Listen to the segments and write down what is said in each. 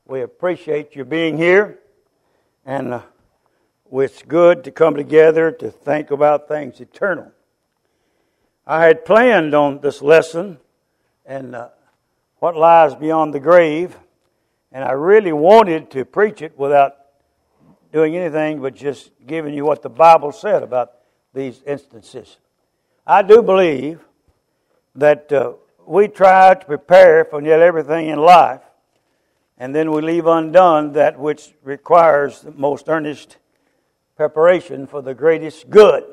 We appreciate you being here, and it's good to come together to think about things eternal. I had planned on this lesson and what lies beyond the grave, and I really wanted to preach it without doing anything but just giving you what the Bible said about these instances. I do believe that we try to prepare for nearly everything in life, and then we leave undone that which requires the most earnest preparation for the greatest good.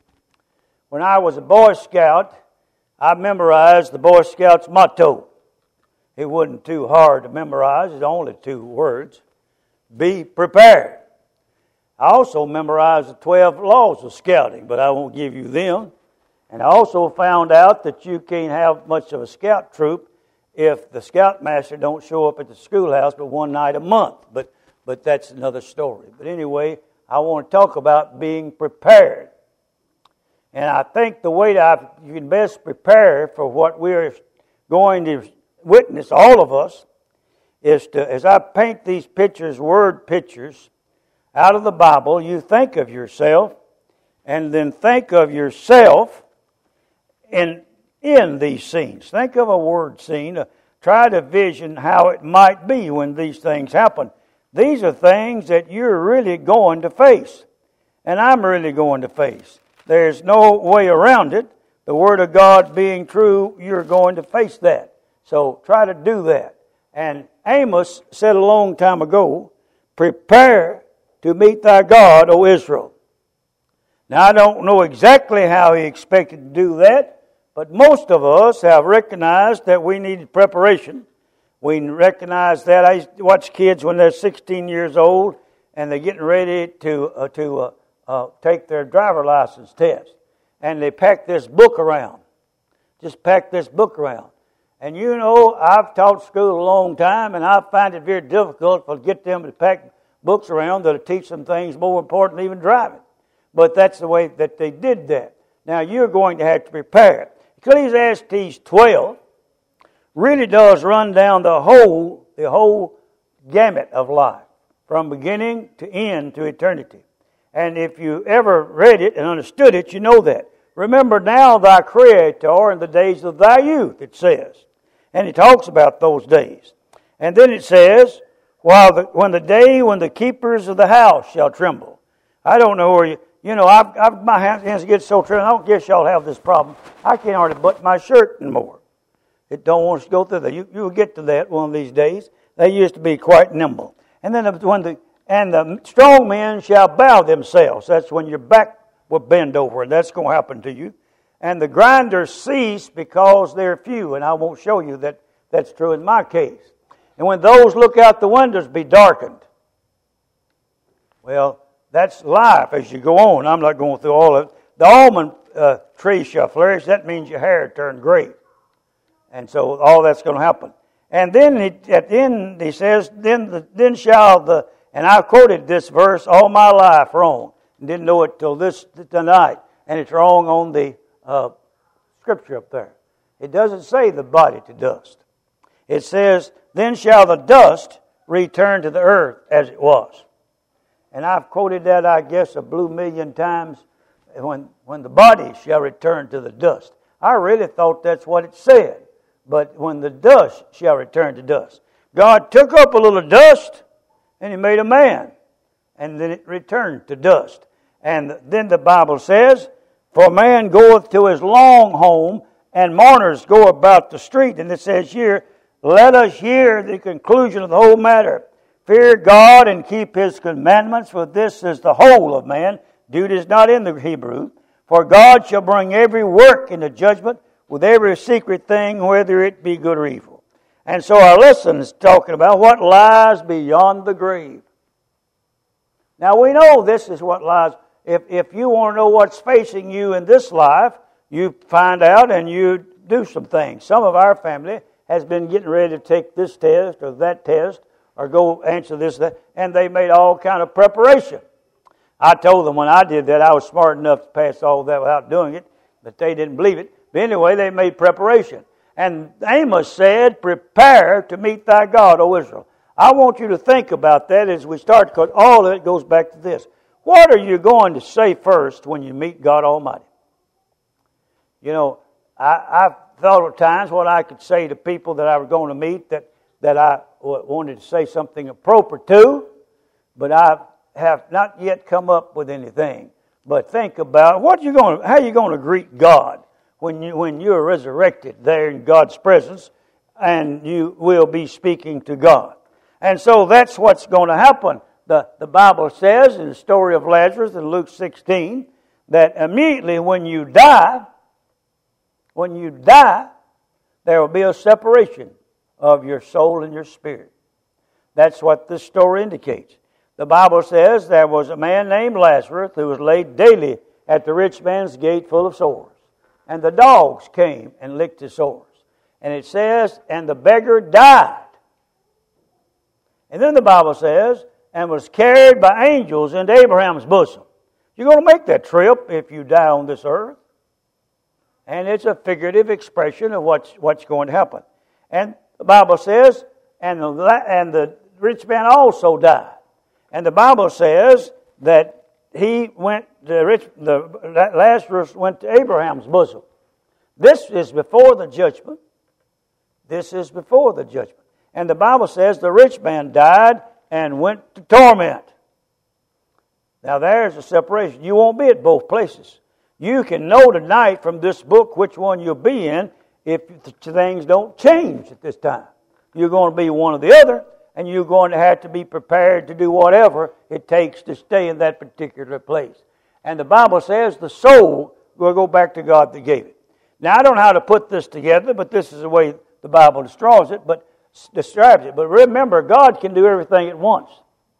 When I was a Boy Scout, I memorized the Boy Scouts motto. It wasn't too hard to memorize. It's only 2 words. Be prepared. I also memorized the 12 laws of scouting, but I won't give you them. And I also found out that you can't have much of a scout troop if the scoutmaster don't show up at the schoolhouse but one night a month. But that's another story. But anyway, I want to talk about being prepared. And I think the way that you can best prepare for what we're going to witness, all of us, is to, as I paint these pictures, word pictures, out of the Bible, you think of yourself, and then think of yourself in these scenes. Think of a word scene. Try to vision how it might be when these things happen. These are things that you're really going to face, and I'm really going to face. There's no way around it. The Word of God being true, you're going to face that. So try to do that. And Amos said a long time ago, prepare to meet thy God, O Israel. Now, I don't know exactly how he expected to do that, but most of us have recognized that we needed preparation. We recognize that. I used to watch kids when they're 16 years old and they're getting ready to take their driver license test. And they pack this book around. Just pack this book around. And you know, I've taught school a long time, and I find it very difficult to get them to pack books around that'll teach them things more important than even driving. But that's the way that they did that. Now, you're going to have to prepare. Ecclesiastes 12 really does run down the whole gamut of life, from beginning to end to eternity. And if you ever read it and understood it, you know that. Remember now thy Creator in the days of thy youth, it says. And it talks about those days. And then it says, when the keepers of the house shall tremble. I don't know where my hands get so trembling, I don't guess y'all have this problem. I can't hardly button my shirt anymore. It don't want us to go through that. You'll get to that one of these days. They used to be quite nimble. And then the strong men shall bow themselves. That's when your back will bend over, and that's going to happen to you. And the grinders cease because they're few, and I won't show you that that's true in my case. And when those look out the windows, be darkened. Well, that's life as you go on. I'm not going through all of it. The almond tree shall flourish. That means your hair turned gray. And so all that's going to happen. And then at the end he says, then shall the, and I quoted this verse all my life wrong, and didn't know it till tonight, and it's wrong on the scripture up there. It doesn't say the body to dust. It says, then shall the dust return to the earth as it was. And I've quoted that, I guess, a blue million times, when the body shall return to the dust. I really thought that's what it said. But when the dust shall return to dust. God took up a little dust and He made a man. And then it returned to dust. And then the Bible says, for man goeth to his long home, and mourners go about the street. And it says here, let us hear the conclusion of the whole matter. Fear God and keep His commandments, for this is the whole of man. Dude is not in the Hebrew. For God shall bring every work into judgment, with every secret thing, whether it be good or evil. And so our lesson is talking about what lies beyond the grave. Now we know this is what lies. If you want to know what's facing you in this life, you find out and you do some things. Some of our family has been getting ready to take this test or that test or go answer this, that, and they made all kind of preparation. I told them when I did that, I was smart enough to pass all that without doing it, but they didn't believe it. But anyway, they made preparation. And Amos said, prepare to meet thy God, O Israel. I want you to think about that as we start, because all of it goes back to this. What are you going to say first when you meet God Almighty? You know, I've thought of times what I could say to people that I was going to meet that I wanted to say something appropriate to, but I have not yet come up with anything. But think about how are you going to greet God when you're resurrected there in God's presence, and you will be speaking to God. And so that's what's going to happen. The Bible says in the story of Lazarus in Luke 16 that immediately when you die, there will be a separation of your soul and your spirit. That's what this story indicates. The Bible says there was a man named Lazarus who was laid daily at the rich man's gate full of sores. And the dogs came and licked his sores. And it says, and the beggar died. And then the Bible says, and was carried by angels into Abraham's bosom. You're going to make that trip if you die on this earth. And it's a figurative expression of what's going to happen. And the Bible says, and the rich man also died. And the Bible says that Lazarus went to Abraham's bosom. This is before the judgment. This is before the judgment. And the Bible says the rich man died and went to torment. Now there's a separation. You won't be at both places. You can know tonight from this book which one you'll be in if things don't change at this time. You're going to be one or the other, and you're going to have to be prepared to do whatever it takes to stay in that particular place. And the Bible says the soul will go back to God that gave it. Now I don't know how to put this together, but this is the way the Bible describes it. But remember, God can do everything at once.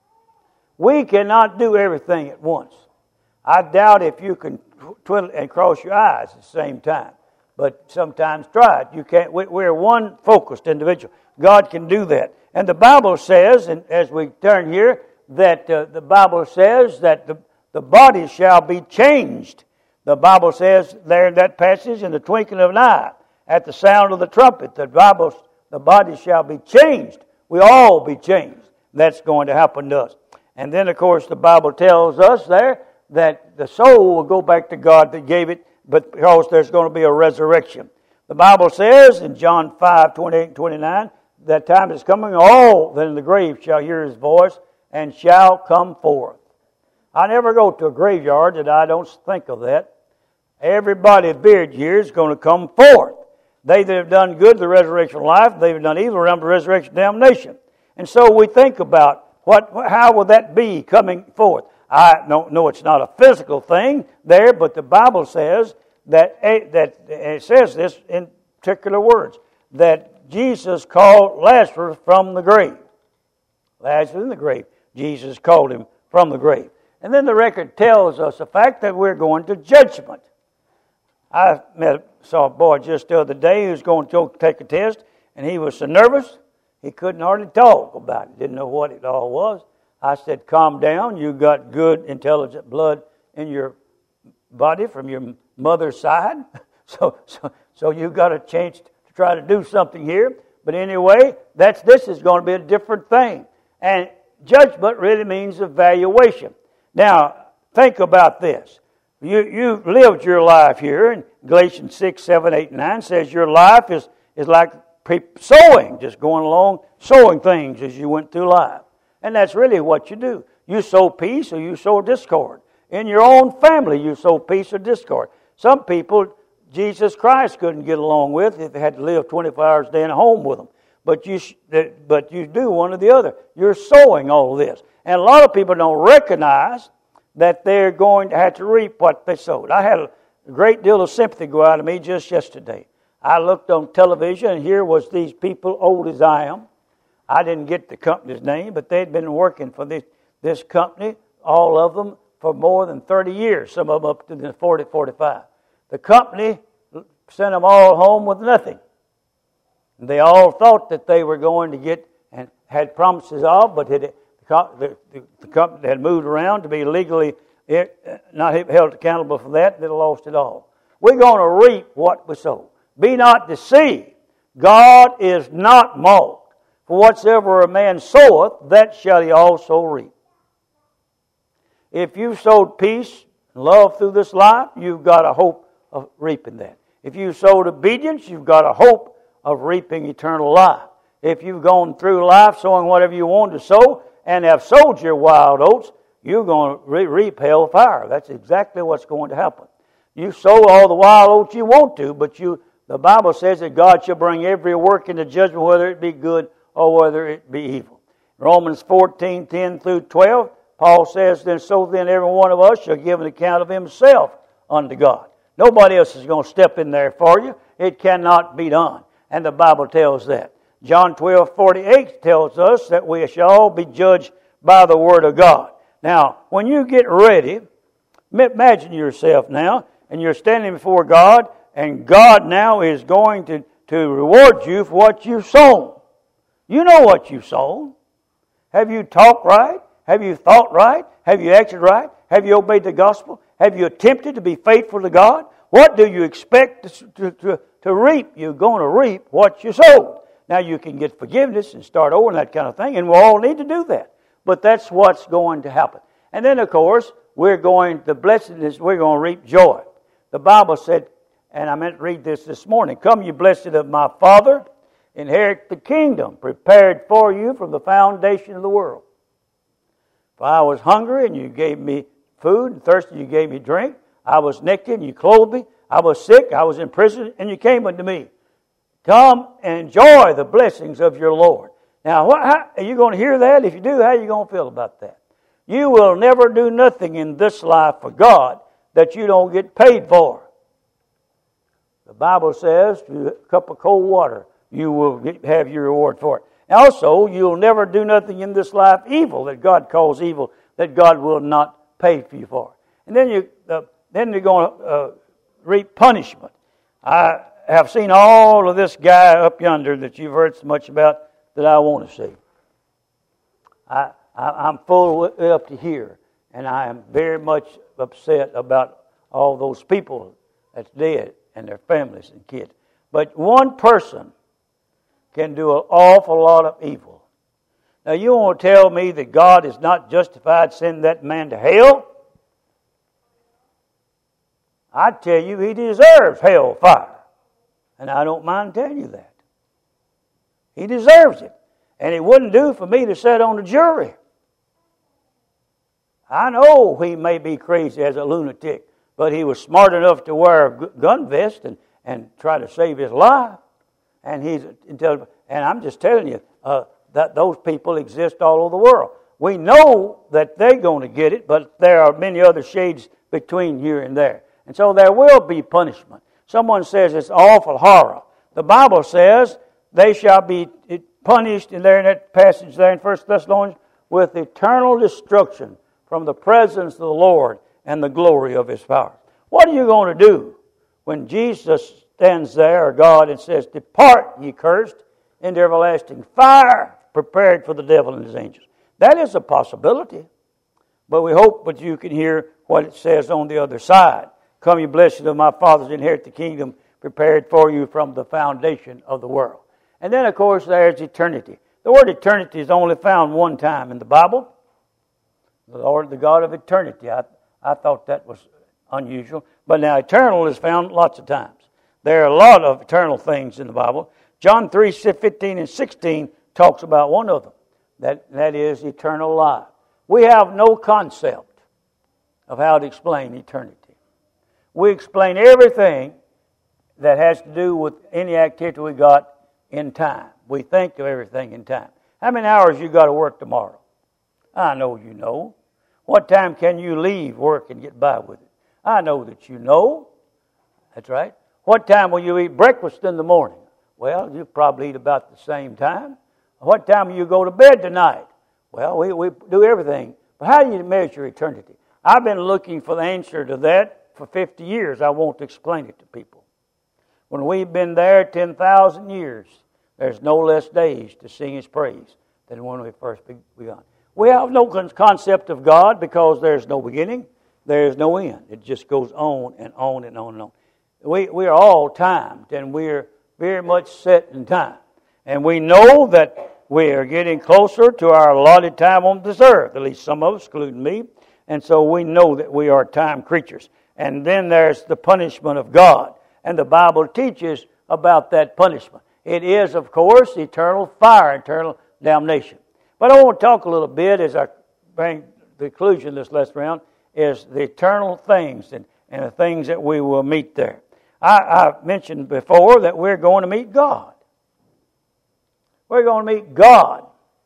We cannot do everything at once. I doubt if you can twiddle and cross your eyes at the same time. But sometimes try it. You can't. We're one focused individual. God can do that. And the Bible says, and as we turn here, that the Bible says that the body shall be changed. The Bible says there in that passage, in the twinkling of an eye, at the sound of the trumpet, the body shall be changed. We all be changed. That's going to happen to us. And then, of course, the Bible tells us there that the soul will go back to God that gave it, but because there's going to be a resurrection. The Bible says in John 5:28 and 29, that time is coming, all that in the grave shall hear His voice and shall come forth. I never go to a graveyard that I don't think of that. Everybody buried here is going to come forth. They that have done good, the resurrection of life. They have done evil, the resurrection of damnation. And so we think about how will that be coming forth? I don't know it's not a physical thing there, but the Bible says that it says this in particular words, that Jesus called Lazarus from the grave. Lazarus in the grave. Jesus called him from the grave. And then the record tells us the fact that we're going to judgment. I saw a boy just the other day who was going to take a test, and he was so nervous he couldn't hardly talk about it. Didn't know what it all was. I said, calm down. You got good, intelligent blood in your body from your mother's side. So you got a chance to try to do something here. But anyway, this is going to be a different thing. And judgment really means evaluation. Now, think about this. You lived your life here, and Galatians 6, 7, 8, and 9 says your life is like sowing, just going along, sowing things as you went through life. And that's really what you do. You sow peace or you sow discord. In your own family, you sow peace or discord. Some people, Jesus Christ couldn't get along with if they had to live 24 hours a day in a home with them. But you do one or the other. You're sowing all this. And a lot of people don't recognize that they're going to have to reap what they sowed. I had a great deal of sympathy go out of me just yesterday. I looked on television, and here was these people, old as I am. I didn't get the company's name, but they'd been working for this company, all of them, for more than 30 years, some of them up to 40, 45. The company sent them all home with nothing. They all thought that they were going to get, and had promises of, but the company had moved around to be legally not held accountable for that. They lost it all. We're going to reap what we sow. Be not deceived. God is not mocked. For whatsoever a man soweth, that shall he also reap. If you've sowed peace and love through this life, you've got a hope of reaping that. If you've sowed obedience, you've got a hope of reaping eternal life. If you've gone through life sowing whatever you want to sow and have sowed your wild oats, you're going to reap hell fire. That's exactly what's going to happen. You sow all the wild oats you want to, but the Bible says that God shall bring every work into judgment, whether it be good or whether it be evil. Romans 14:10 through 12, Paul says, so then every one of us shall give an account of himself unto God. Nobody else is going to step in there for you. It cannot be done. And the Bible tells that. John 12:48 tells us that we shall all be judged by the Word of God. Now, when you get ready, imagine yourself now, and you're standing before God, and God now is going to reward you for what you've sown. You know what you've sown. Have you talked right? Have you thought right? Have you acted right? Have you obeyed the gospel? Have you attempted to be faithful to God? What do you expect to reap? You're going to reap what you sowed. Now you can get forgiveness and start over and that kind of thing, and we all need to do that. But that's what's going to happen. And then, of course, we're going to reap joy. The Bible said, and I meant to read this morning, come you blessed of my Father, inherit the kingdom prepared for you from the foundation of the world. For I was hungry, and you gave me food, and thirsty, you gave me drink. I was naked, and you clothed me. I was sick, I was in prison, and you came unto me. Come and enjoy the blessings of your Lord. Now, how are you going to hear that? If you do, how are you going to feel about that? You will never do nothing in this life for God that you don't get paid for. The Bible says, a cup of cold water, you will have your reward for it. Also, you'll never do nothing in this life evil that God calls evil, that God will not pay for you for. And then you're going to reap punishment. I have seen all of this guy up yonder that you've heard so much about that I want to see. I'm full up to here, and I am very much upset about all those people that's dead and their families and kids. But one person can do an awful lot of evil. Now, you want to tell me that God is not justified sending that man to hell? I tell you, he deserves hell fire. And I don't mind telling you that. He deserves it. And it wouldn't do for me to sit on the jury. I know he may be crazy as a lunatic, but he was smart enough to wear a gun vest and try to save his life. And he's intelligent. And I'm just telling you that those people exist all over the world. We know that they're going to get it, but there are many other shades between here and there. And so there will be punishment. Someone says it's awful horror. The Bible says they shall be punished, in that passage there in 1 Thessalonians, with eternal destruction from the presence of the Lord and the glory of His power. What are you going to do when Jesus stands there, or God, and says, depart, ye cursed, into everlasting fire, prepared for the devil and his angels? That is a possibility. But we hope that you can hear what it says on the other side. Come, you blessed of my fathers, inherit the kingdom prepared for you from the foundation of the world. And then, of course, there's eternity. The word eternity is only found one time in the Bible. The Lord, the God of eternity. I thought that was unusual. But now eternal is found lots of times. There are a lot of eternal things in the Bible. John 3:15 and 16 talks about one of them. That is eternal life. We have no concept of how to explain eternity. We explain everything that has to do with any activity we got in time. We think of everything in time. How many hours you got to work tomorrow? I know you know. What time can you leave work and get by with it? I know that you know. That's right. What time will you eat breakfast in the morning? Well, you probably eat about the same time. What time will you go to bed tonight? Well, we do everything. But how do you measure eternity? I've been looking for the answer to that for 50 years. I won't explain it to people. When we've been there 10,000 years, there's no less days to sing His praise than when we first begun. We have no concept of God because there's no beginning, there's no end. It just goes on and on and on and on. We are all timed, and we're very much set in time. And we know that we are getting closer to our allotted time on this earth, at least some of us, including me. And so we know that we are time creatures. And then there's the punishment of God. And the Bible teaches about that punishment. It is, of course, eternal fire, eternal damnation. But I want to talk a little bit as I bring the conclusion of this lesson around, is the eternal things and the things that we will meet there. I mentioned before that we're going to meet God. We're going to meet God.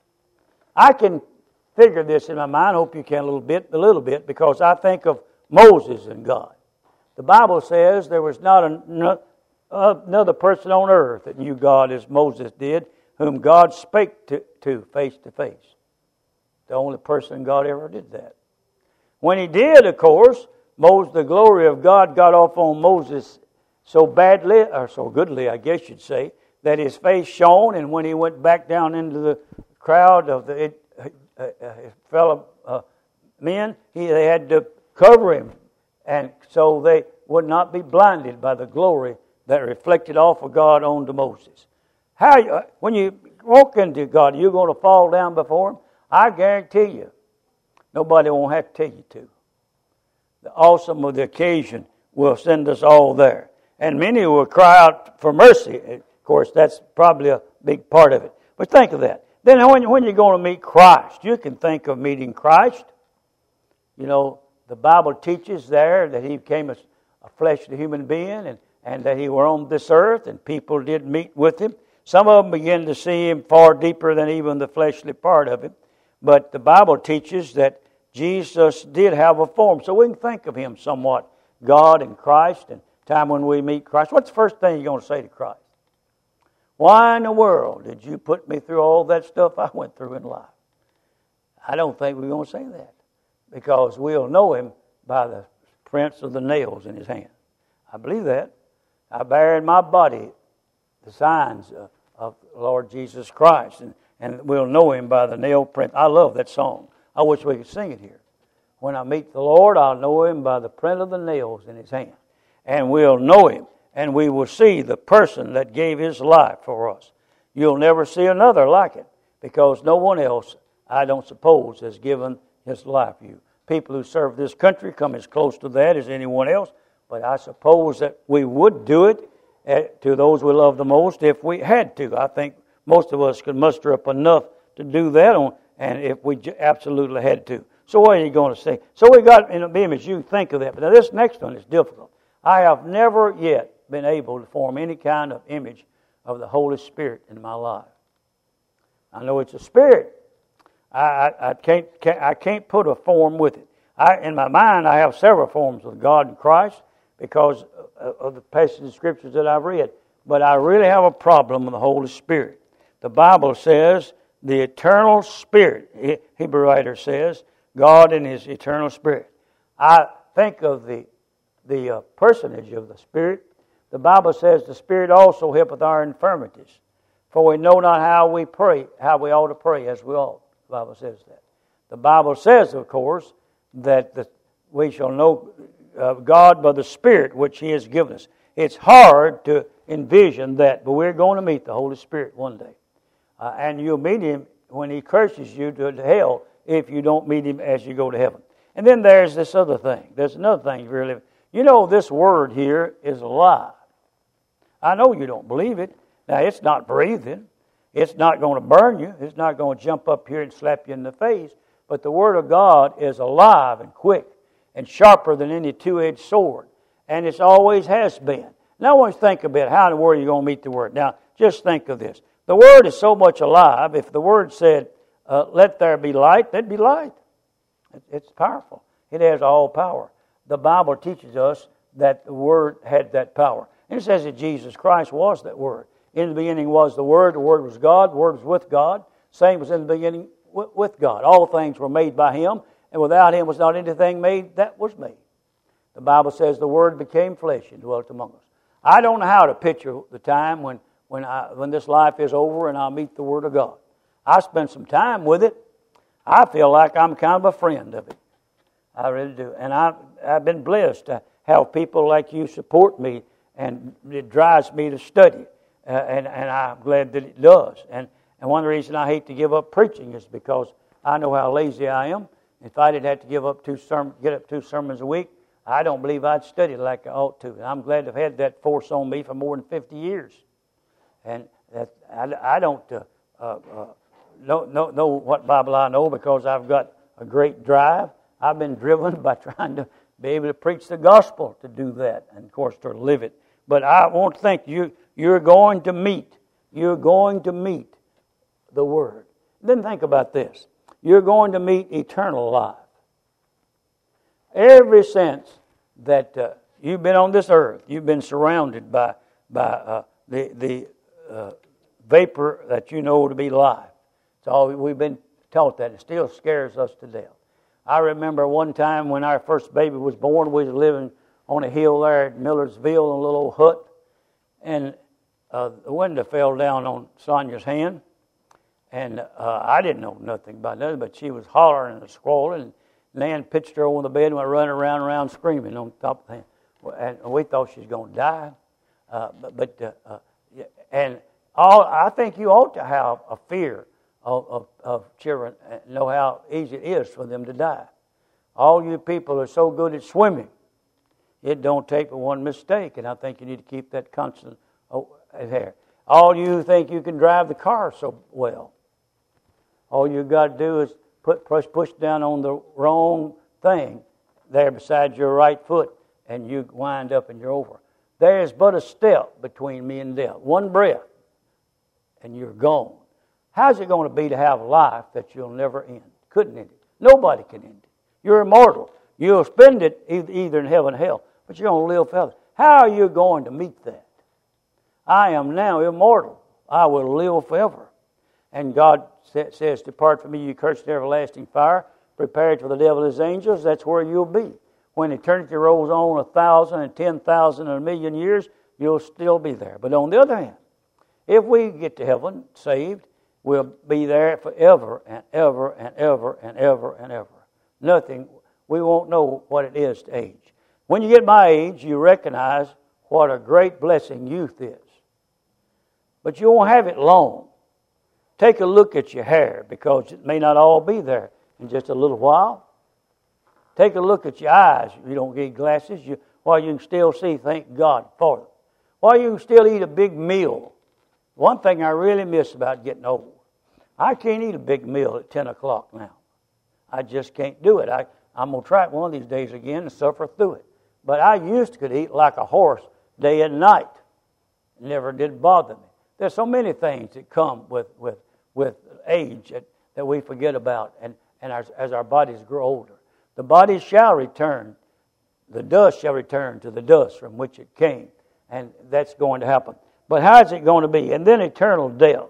I can figure this in my mind. I hope you can a little bit, because I think of Moses and God. The Bible says there was not another person on earth that knew God as Moses did, whom God spake to face to face. The only person God ever did that. When he did, of course, the glory of God got off on Moses so badly, or so goodly, I guess you'd say, that his face shone, and when he went back down into the crowd of the fellow men, they had to cover him, and so they would not be blinded by the glory that reflected off of God onto Moses. When you walk into God, you're going to fall down before Him. I guarantee you, nobody won't have to tell you to. The awesome of the occasion will send us all there. And many will cry out for mercy. Of course, that's probably a big part of it. But think of that. Then when you're going to meet Christ, you can think of meeting Christ. You know, the Bible teaches there that He became a fleshly human being and that He were on this earth and people did meet with Him. Some of them begin to see Him far deeper than even the fleshly part of Him. But the Bible teaches that Jesus did have a form. So we can think of Him somewhat, God and Christ, and time when we meet Christ. What's the first thing you're going to say to Christ? Why in the world did you put me through all that stuff I went through in life? I don't think we're going to say that, because we'll know Him by the prints of the nails in His hand. I believe that. I bear in my body the signs of Lord Jesus Christ, and we'll know Him by the nail print. I love that song. I wish we could sing it here. When I meet the Lord, I'll know Him by the print of the nails in His hand. And we'll know Him, and we will see the person that gave His life for us. You'll never see another like it, because no one else, I don't suppose, has given his life for you. People who serve this country come as close to that as anyone else, but I suppose that we would do it to those we love the most if we had to. I think most of us could muster up enough to do that, and if we absolutely had to. So what are you going to say? So we got in the image, you think of that. But now this next one is difficult. I have never yet been able to form any kind of image of the Holy Spirit in my life. I know it's a spirit. I can't put a form with it. In my mind, I have several forms of God and Christ because of the passages of Scriptures that I've read. But I really have a problem with the Holy Spirit. The Bible says the eternal Spirit, Hebrew writer says, God in His eternal Spirit. I think of the personage of the Spirit. The Bible says the Spirit also helpeth our infirmities. For we know not how we pray, how we ought to pray as we ought. The Bible says that. The Bible says, of course, that we shall know God by the Spirit which He has given us. It's hard to envision that, but we're going to meet the Holy Spirit one day. And you'll meet Him when He curses you to hell if you don't meet Him as you go to heaven. And then there's this other thing. There's another thing you're living. You know, this word here is alive. I know you don't believe it. Now, it's not breathing. It's not going to burn you. It's not going to jump up here and slap you in the face. But the Word of God is alive and quick and sharper than any two-edged sword. And it always has been. Now, I want you to think a bit, how in the world are you going to meet the Word? Now, just think of this. The Word is so much alive, if the Word said, let there be light, there'd be light. It's powerful. It has all power. The Bible teaches us that the Word had that power. And it says that Jesus Christ was that Word. In the beginning was the Word was God, the Word was with God. Same was in the beginning with God. All things were made by Him, and without Him was not anything made that was made. The Bible says the Word became flesh and dwelt among us. I don't know how to picture the time when this life is over and I'll meet the Word of God. I spent some time with it. I feel like I'm kind of a friend of it. I really do. And I've been blessed to have people like you support me, and it drives me to study. And I'm glad that it does. And And one of the reasons I hate to give up preaching is because I know how lazy I am. If I did have to get up 2 sermons a week, I don't believe I'd study like I ought to. And I'm glad to have had that force on me for more than 50 years. And I don't know what Bible I know because I've got a great drive. I've been driven by trying to be able to preach the gospel to do that, and of course to live it. But I won't think you're going to meet the Word. Then think about this. You're going to meet eternal life. Ever since that you've been on this earth, you've been surrounded by the vapor that you know to be life. It's all we've been taught that. It still scares us to death. I remember one time when our first baby was born, we was living on a hill there at Millersville in a little old hut, and the window fell down on Sonia's hand, and I didn't know nothing about that, but she was hollering and squalling, and Nan pitched her on the bed and went running around screaming on top of the hand. And we thought she was going to die. I think you ought to have a fear of children and know how easy it is for them to die. All you people are so good at swimming. It don't take but one mistake, and I think you need to keep that constant there. All you think you can drive the car so well. All you got to do is push down on the wrong thing there beside your right foot, and you wind up and you're over. There is but a step between me and death. One breath, and you're gone. How's it going to be to have a life that you'll never end? Couldn't end it. Nobody can end it. You're immortal. You'll spend it either in heaven or hell, but you're going to live forever. How are you going to meet that? I am now immortal. I will live forever. And God says, depart from me, you cursed everlasting fire, prepared for the devil and his angels. That's where you'll be. When eternity rolls on 1,000 and 10,000 and 1,000,000 years, you'll still be there. But on the other hand, if we get to heaven, saved, we'll be there forever and ever and ever and ever and ever. Nothing, we won't know what it is to age. When you get my age, you recognize what a great blessing youth is. But you won't have it long. Take a look at your hair, because it may not all be there in just a little while. Take a look at your eyes. You don't get glasses. While you can still see, thank God for them. While you can still eat a big meal. One thing I really miss about getting old, I can't eat a big meal at 10 o'clock now. I just can't do it. I'm going to try it one of these days again and suffer through it. But I used to could eat like a horse day and night. It never did bother me. There's so many things that come with age that we forget about, and as our bodies grow older. The body shall return, the dust shall return to the dust from which it came, and that's going to happen. But how is it going to be? And then eternal death.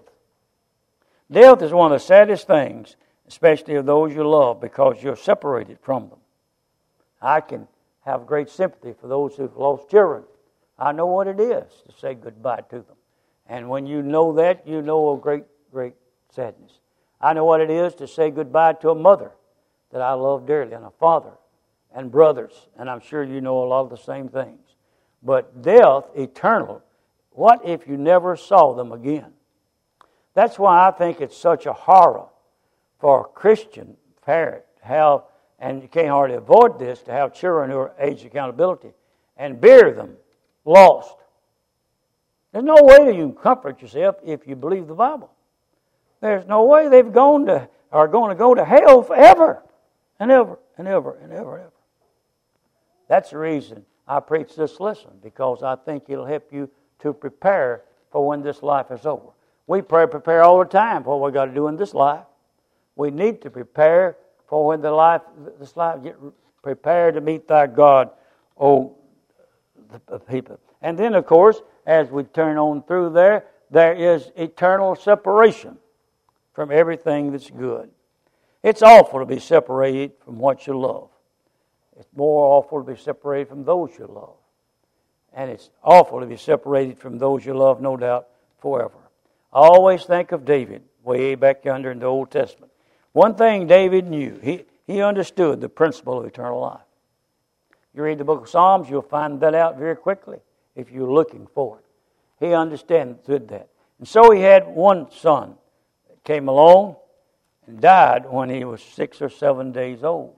Death is one of the saddest things, especially of those you love, because you're separated from them. I can have great sympathy for those who've lost children. I know what it is to say goodbye to them. And when you know that, you know a great, great sadness. I know what it is to say goodbye to a mother that I love dearly, and a father, and brothers, and I'm sure you know a lot of the same things. But death, eternal, what if you never saw them again? That's why I think it's such a horror for a Christian parent to have, and you can't hardly avoid this, to have children who are age accountability and bury them lost. There's no way that you can comfort yourself if you believe the Bible. There's no way they're going to go to hell forever and ever and ever and ever and ever. That's the reason I preach this lesson, because I think it'll help you to prepare for when this life is over. We prepare all the time for what we got to do in this life. We need to prepare for when this life get prepared to meet thy God, oh, the people. And then, of course, as we turn on through there is eternal separation from everything that's good. It's awful to be separated from what you love. It's more awful to be separated from those you love. And it's awful to be separated from those you love, no doubt, forever. I always think of David, way back yonder in the Old Testament. One thing David knew, he understood the principle of eternal life. You read the book of Psalms, you'll find that out very quickly if you're looking for it. He understood that. And so he had one son. came along and died when he was 6 or 7 days old.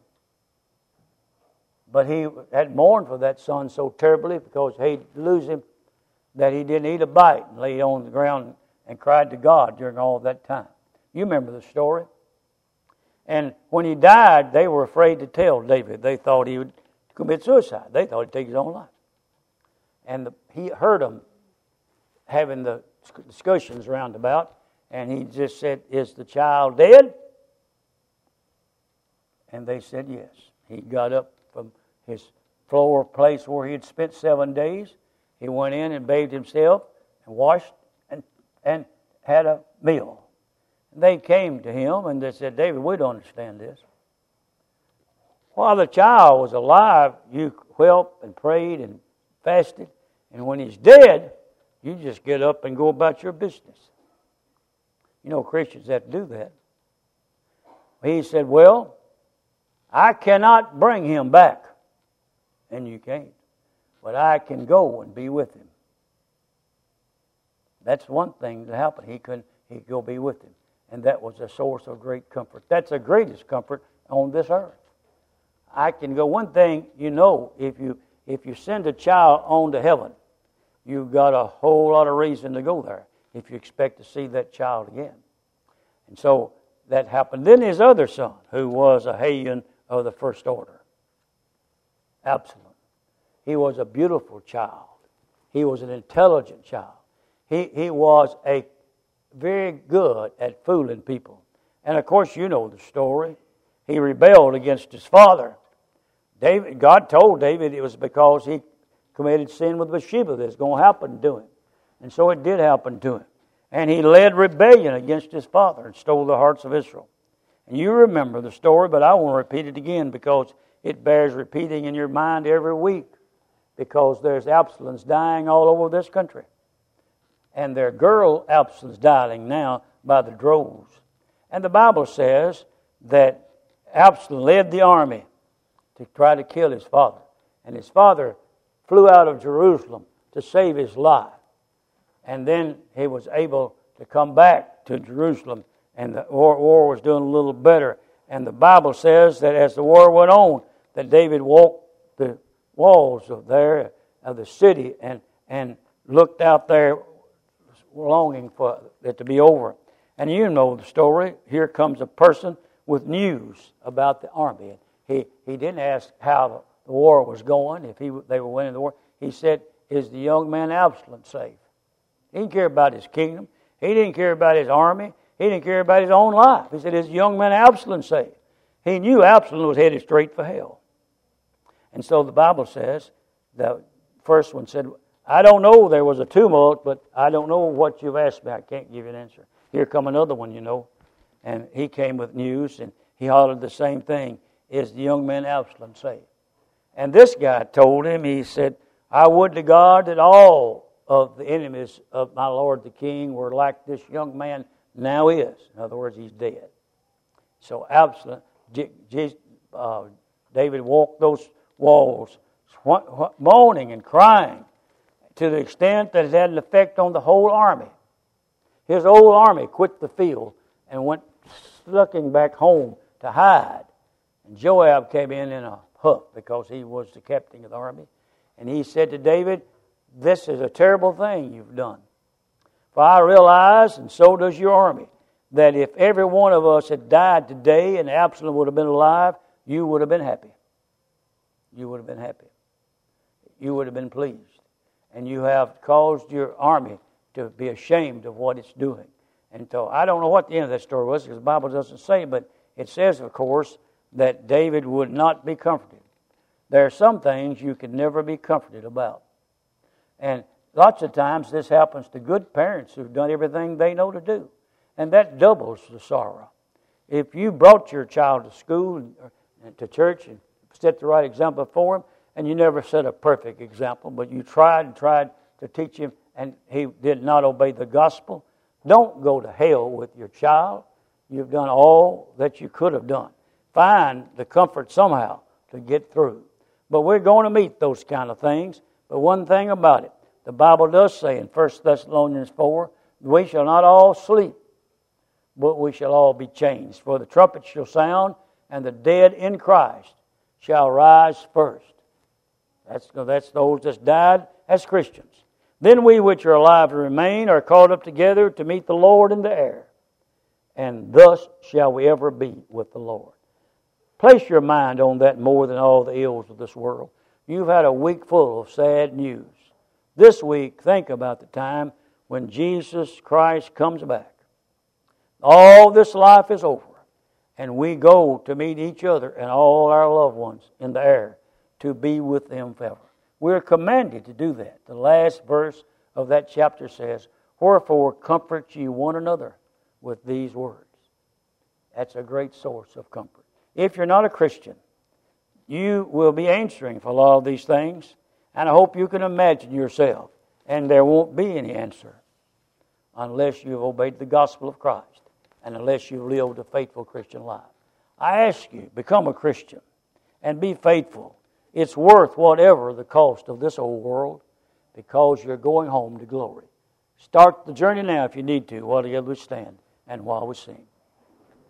But he had mourned for that son so terribly because he'd lose him that he didn't eat a bite and lay on the ground and cried to God during all that time. You remember the story. And when he died, they were afraid to tell David. They thought he would commit suicide. They thought he'd take his own life. And he heard them having the discussions roundabout, and he just said, "Is the child dead?" And they said yes. He got up from his floor place where he had spent 7 days. He went in and bathed himself and washed and had a meal. They came to him and they said, "David, we don't understand this. While the child was alive, you wept and prayed and fasted. And when he's dead, you just get up and go about your business." You know, Christians have to do that. He said, "Well, I cannot bring him back." And you can't. But I can go and be with him. That's one thing that happened. He could go be with him. And that was a source of great comfort. That's the greatest comfort on this earth. I can go. One thing, you know, if you send a child on to heaven, you've got a whole lot of reason to go there if you expect to see that child again. And so that happened. Then his other son, who was a Hellion of the first order, Absalom. He was a beautiful child. He was an intelligent child. He was a very good at fooling people. And of course, you know the story. He rebelled against his father. God told David it was because he committed sin with Bathsheba that's going to happen to him. And so it did happen to him. And he led rebellion against his father and stole the hearts of Israel. And you remember the story, but I want to repeat it again because it bears repeating in your mind every week. Because there's Absaloms dying all over this country. And there are girl Absaloms dying now by the droves. And the Bible says that Absalom led the army to try to kill his father. And his father flew out of Jerusalem to save his life. And then he was able to come back to Jerusalem, and the war was doing a little better. And the Bible says that as the war went on, that David walked the walls of the city and looked out there longing for it to be over. And you know the story. Here comes a person with news about the army. He didn't ask how the war was going, if they were winning the war. He said, "Is the young man Absalom safe?" He didn't care about his kingdom. He didn't care about his army. He didn't care about his own life. He said, "Is the young man Absalom safe?" He knew Absalom was headed straight for hell. And so the Bible says, the first one said, "I don't know, there was a tumult, but I don't know what you've asked me. I can't give you an answer." Here come another one, you know. And he came with news, and he hollered the same thing. "Is the young man Absalom safe?" And this guy told him, he said, "I would to God that all of the enemies of my Lord the King were like this young man now is." In other words, he's dead. So Absalom, David walked those walls, moaning and crying to the extent that it had an effect on the whole army. His whole army quit the field and went skulking back home to hide. And Joab came in a huff because he was the captain of the army. And he said to David, "This is a terrible thing you've done. For I realize, and so does your army, that if every one of us had died today and Absalom would have been alive, you would have been happy. You would have been happy. You would have been pleased. And you have caused your army to be ashamed of what it's doing." And so I don't know what the end of that story was because the Bible doesn't say, but it says, of course, that David would not be comforted. There are some things you could never be comforted about. And lots of times this happens to good parents who've done everything they know to do. And that doubles the sorrow. If you brought your child to school and to church and set the right example for him, and you never set a perfect example, but you tried to teach him, and he did not obey the gospel, don't go to hell with your child. You've done all that you could have done. Find the comfort somehow to get through. But we're going to meet those kind of things. But one thing about it, the Bible does say in 1 Thessalonians 4, we shall not all sleep, but we shall all be changed. For the trumpet shall sound, and the dead in Christ shall rise first. That's those that died as Christians. Then we which are alive and remain are caught up together to meet the Lord in the air. And thus shall we ever be with the Lord. Place your mind on that more than all the ills of this world. You've had a week full of sad news. This week, think about the time when Jesus Christ comes back. All this life is over, and we go to meet each other and all our loved ones in the air to be with them forever. We're commanded to do that. The last verse of that chapter says, "Wherefore comfort ye one another with these words." That's a great source of comfort. If you're not a Christian, you will be answering for a lot of these things, and I hope you can imagine yourself, and there won't be any answer unless you've obeyed the gospel of Christ and unless you've lived a faithful Christian life. I ask you, become a Christian and be faithful. It's worth whatever the cost of this old world because you're going home to glory. Start the journey now if you need to while the others stand and while we sing.